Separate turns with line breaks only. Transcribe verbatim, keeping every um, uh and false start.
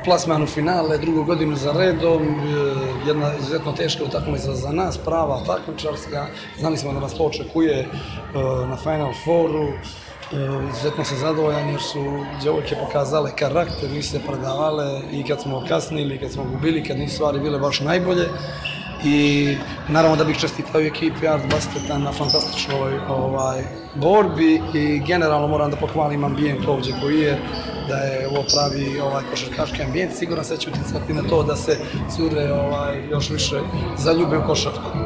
plasman u finale drugu godinu za redom, jedna izuzetno teška utakmica za nas, prava takmičarska, znali smo da nas to očekuje na Final Fouru, izuzetno sam zadovoljan jer su djevojke pokazale karakter, nisu se predavale i kad smo kasnili, kad smo gubili, kad nisu stvari bile baš najbolje. I naravno da bih čestitao ekipi Art Basketa na fantastičnoj ovaj, borbi i generalno moram da pohvalim ambijent ovdje koji je, da je ovo pravi ovaj, košarkaški ambijent. Siguran se da će utjecati na to da se cure ovaj, još više zaljube u košarku.